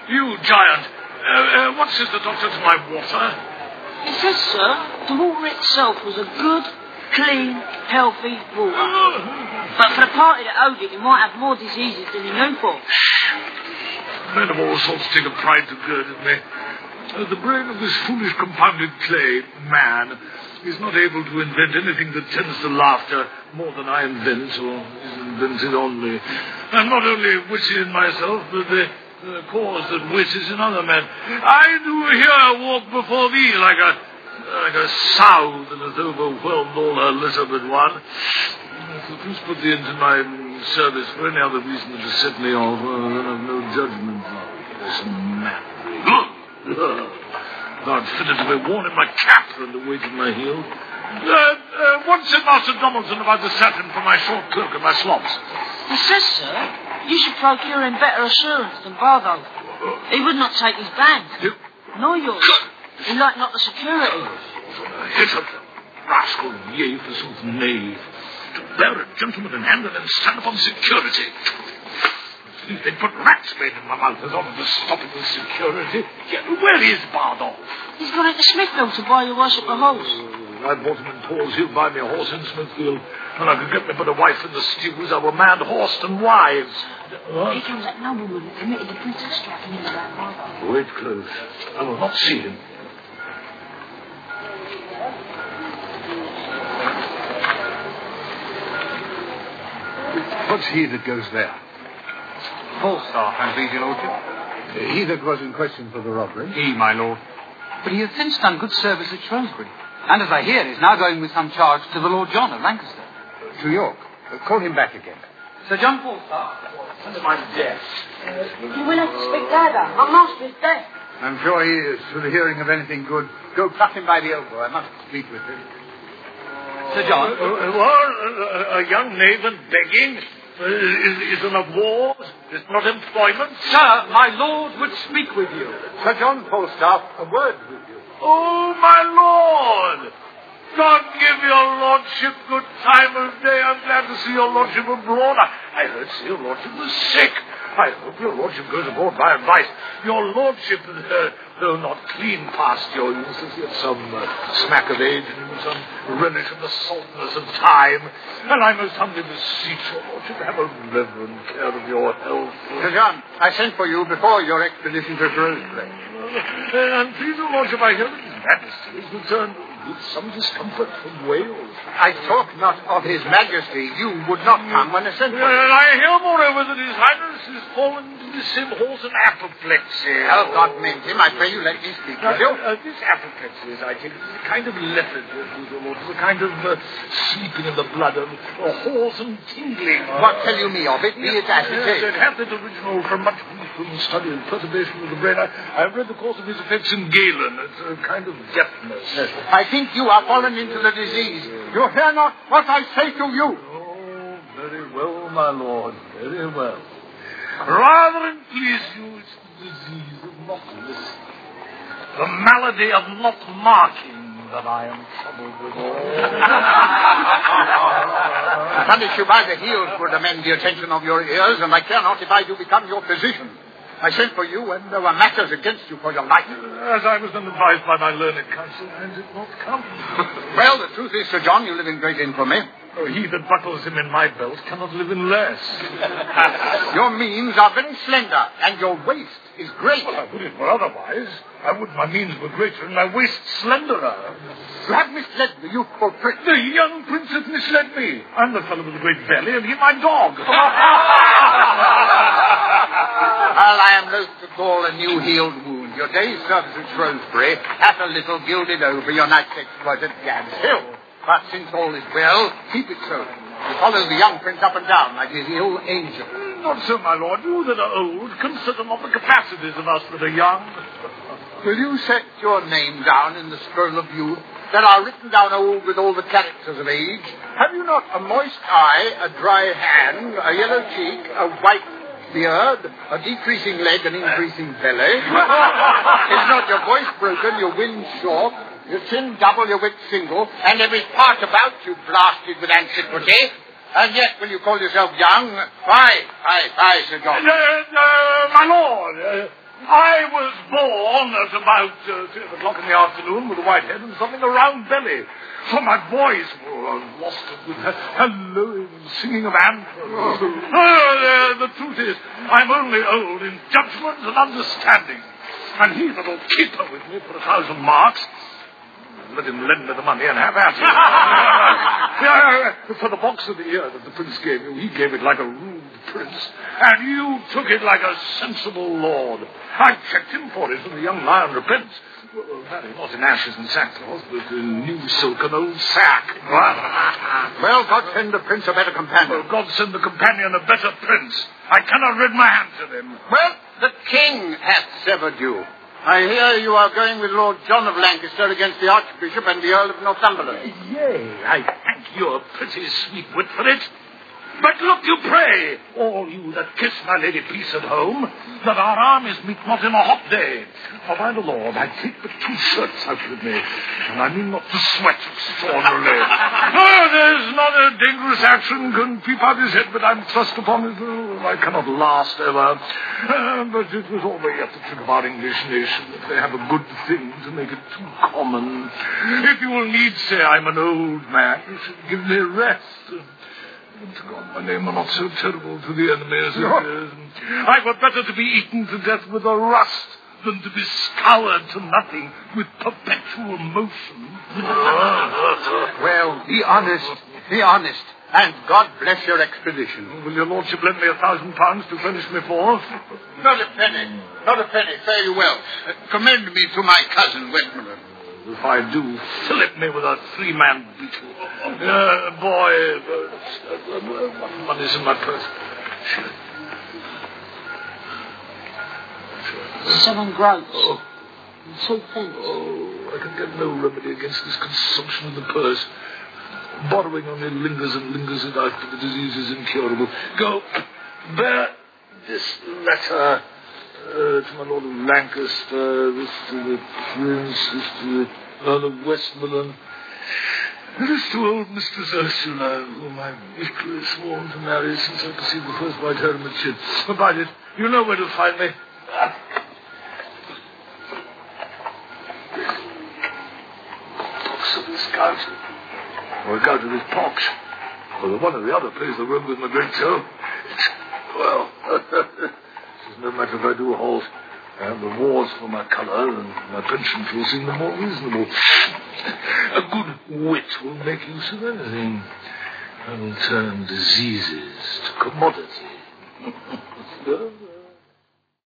You giant. What says the doctor to my water? He says, sir, the water itself was a good, clean, healthy water. But for the party that owed it, you might have more diseases than you knew for. Men of all sorts take a pride to gird at me. The brain of this foolish compounded clay, man, is not able to invent anything that tends to laughter more than I invent or is invented on me. I'm not only witty in myself, but the cause that wit is in other men. I do here walk before thee like a sow that has overwhelmed all her litter but one. If the priest put thee into my service for any other reason than to set me off, then I've no judgment. This man. I'd fitter to be worn in my cap than to wait in my heel. What said Master Donaldson about the satin for my short cloak and my slops? He says, sir, you should procure him better assurance than Bardo. He would not take his band. Nor yours. He liked not the security. Hit up the rascal, yea, forsooth, knave. To bear a gentleman in hand and then stand upon security. They'd put rat's bane in my mouth as order to stop it with security. Where is Bardo? He's gone into Smithfield to buy your worship a horse. I bought him in Paul's. He'll buy me a horse in Smithfield. And I could get me but a wife in the stews. I were mad horsed and wives. Here comes that nobleman who committed the princess striking into that Bardo. Wait close. I will not see him. What's he that goes there? Falstaff, I please, your lordship. He that was in question for the robbery? He, my lord. But he has since done good service at Shrewsbury. And as I hear, is now going with some charge to the Lord John of Lancaster. To York. Call him back again. Sir John Falstaff. Under my death. You will have to speak louder. My master is dead. I'm sure he is. To the hearing of anything good, go pluck him by the elbow. I must speak with him. Sir John? A young knave and begging? Is there not wars? Is not employment? Sir, my lord would speak with you. Sir John Falstaff, a word with you. Oh, my lord! God give your lordship good time of day. I'm glad to see your lordship abroad. I heard say your lordship was sick. I hope your lordship goes aboard by advice. Your lordship, though not clean past your uses, yet some smack of age and some relish of the saltness of time. And I most humbly beseech your lordship to have a reverend care of your health. Sir John, I sent for you before your expedition to Shrewsbury. And please, your lordship, I hear that His Majesty has returned with some discomfort from Wales. I talk not of His Majesty. You would not come when I sent for you. And I hear, moreover, that His Highness has fallen into the same horse and apoplexy. Oh, God mend him. I pray you let me speak with you. This apoplexy, as I take it, is a kind of lethargy, your lordship, a kind of sleeping in the blood, a hoarse and tingling. What tell you me of it? Be it as it is. It hath its original from much wisdom, study, and perturbation of the brain. I've read the course of his effects in Galen. It's a kind of deafness. I think you are fallen into the disease. You hear not what I say to you. Oh, very well, my lord, very well. Rather than please you, it's the disease of not listening, the malady of not marking that I am troubled with. Punish you by the heels would amend the attention of your ears, and I care not if I do become your physician. I sent for you when there were matters against you for your life. As I was then advised by my learned counsel, and did not come. Well, the truth is, Sir John, you live in great infamy. Oh, he that buckles him in my belt cannot live in less. Your means are very slender, and your waist is great. Well, I would it were otherwise. I would my means were greater and my waist slenderer. You have misled the youthful prince. The young prince has misled me. I'm the fellow with the great belly, and he my dog. Well, I am loath to call a new-healed wound. Your day's service at Shrewsbury hath a little gilded over your night's exploit at Gad's Hill. But since all is well, keep it so. You follow the young prince up and down like his ill angel. Not so, my lord. You that are old, consider not the capacities of us that are young. Will you set your name down in the scroll of youth that are written down old with all the characters of age? Have you not a moist eye, a dry hand, a yellow cheek, a white beard, a decreasing leg, an increasing belly? Is not your voice broken, your wind short, your chin double, your wit single, and every part about you blasted with antiquity? And yet, will you call yourself young? Fie, Sir John. My lord, I was born at about 3 o'clock in the afternoon with a white head and something a round belly. So my voice lost it with hallooing and singing of anthems. The truth is, I'm only old in judgment and understanding. And he that'll keep her with me for 1,000 marks, let him lend me the money and have at it. For the box of the ear that the prince gave you, he gave it like a rude prince, and you took it like a sensible lord. I checked him for it, and the young lion repents. Well, marry not in ashes and sackcloth, but in new silk and old sack. Well, God send the prince a better companion. Well, God send the companion a better prince. I cannot rid my hands of him. Well, the king hath severed you. I hear you are going with Lord John of Lancaster against the Archbishop and the Earl of Northumberland. Yea, I thank your pretty sweet wit for it. But look you pray, all you that kiss my lady peace at home, that our armies meet not in a hot day. For by the Lord, I take but 2 shirts out with me, and I mean not to sweat extraordinarily. There's not a dangerous action can peep out his head, but I'm thrust upon it. I cannot last ever. But it was always at the trick of our English nation, if they have a good thing, to make it too common. If you will needs say I'm an old man, you should give me rest. To God, my name are not so terrible to the enemy as it is. I were better to be eaten to death with a rust than to be scoured to nothing with perpetual motion. Well, be honest. Be honest. And God bless your expedition. Will your lordship lend me £1,000 to furnish me forth? Not a penny. Not a penny. Fare you well. Commend me to my cousin, Westmoreland. If I do, fillip me with a 3-man beetle. Boy, what money's in my purse? 7 groats. Oh. 2 pence. Oh, I can get no remedy against this consumption of the purse. Borrowing only lingers and lingers, and after the disease is incurable. Go, bear this letter to my Lord of Lancaster, this to the Prince, this to the Earl of Westmoreland, this to old Mistress Ursula, whom I've equally sworn to marry since I perceived the first white hair in my chin. About it, you know where to find me. Pox of this gout. Or a gout of this pox. Or the one or the other plays the room with my great toe. Well, no matter if I do halt. I have the wars for my colour, and my pension will seem the more reasonable. A good wit will make use of anything. I will turn diseases to commodity.